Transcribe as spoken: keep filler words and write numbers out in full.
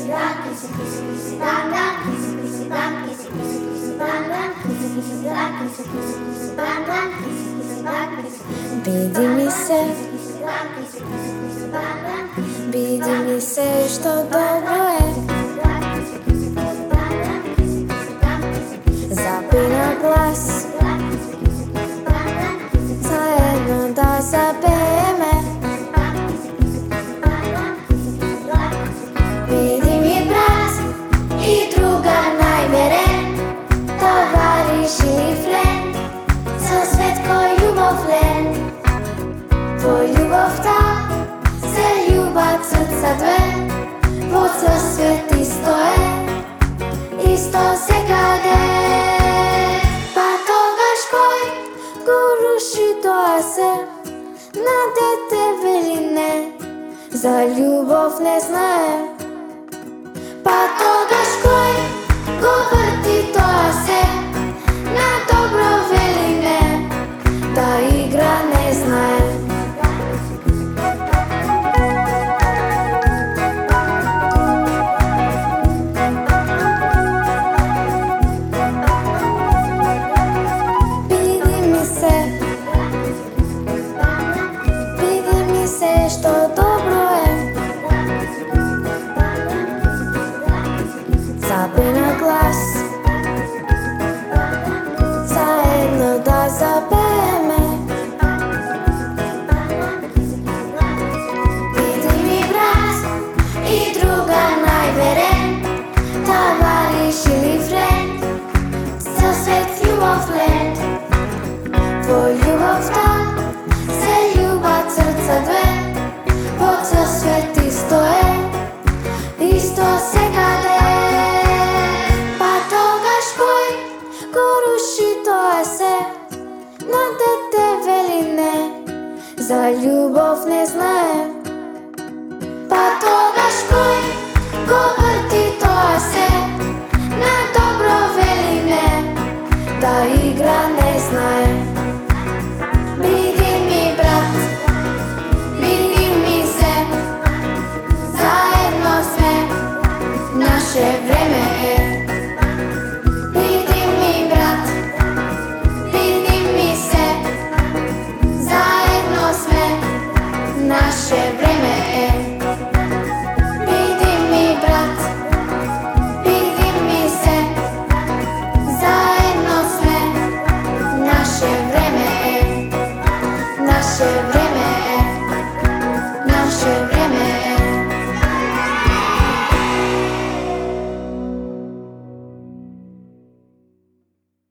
дан, киси, киси, киси, дан, дан, киси, киси, дан, киси, киси, киси, дан, дан, киси, киси, дан, киси, киси, киси, дан, дан, киси, киси, дан, киси, Биди ми се, биди ми се, што добро е. Запина глас, заедно да запееме. Биди ми брат и друга најверен, товариш или френд, за свет кој љубовлен. Во љубовта се љубат срца две, во цел свет исто е, исто секаде. Па тогаш кој го руши тоа се, на дете вели не, за љубов не знае. Па тогаш кој го врти тоа се, на добро вели не, да игра не знае. Што добро е, запина глас, заедно да запееме. Биди ми брат и друга најверен, товариш или френд, за свет љубовлен. Во љубовта се љубат срца две, во цел свет исто е, исто секаде. Па тогаш кој го руши тоа се, на дете вели не, за љубов не знае.